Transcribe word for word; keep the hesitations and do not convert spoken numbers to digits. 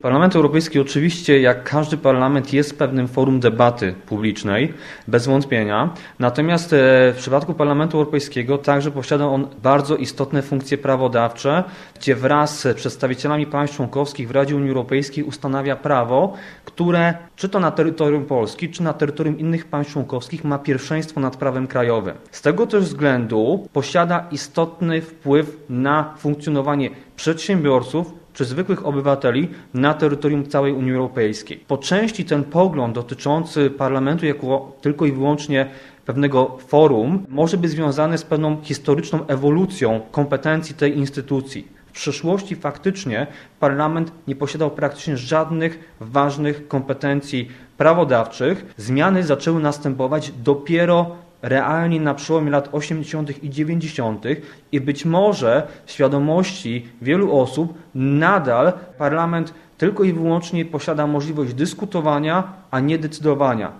Parlament Europejski oczywiście, jak każdy parlament, jest pewnym forum debaty publicznej, bez wątpienia. Natomiast w przypadku Parlamentu Europejskiego także posiada on bardzo istotne funkcje prawodawcze, gdzie wraz z przedstawicielami państw członkowskich w Radzie Unii Europejskiej ustanawia prawo, które czy to na terytorium Polski, czy na terytorium innych państw członkowskich ma pierwszeństwo nad prawem krajowym. Z tego też względu posiada istotny wpływ na funkcjonowanie przedsiębiorców czy zwykłych obywateli na terytorium całej Unii Europejskiej. Po części ten pogląd dotyczący parlamentu jako tylko i wyłącznie pewnego forum może być związany z pewną historyczną ewolucją kompetencji tej instytucji. W przeszłości faktycznie parlament nie posiadał praktycznie żadnych ważnych kompetencji prawodawczych. Zmiany zaczęły następować dopiero realnie na przełomie lat osiemdziesiątych i dziewięćdziesiątych i być może w świadomości wielu osób nadal parlament tylko i wyłącznie posiada możliwość dyskutowania, a nie decydowania.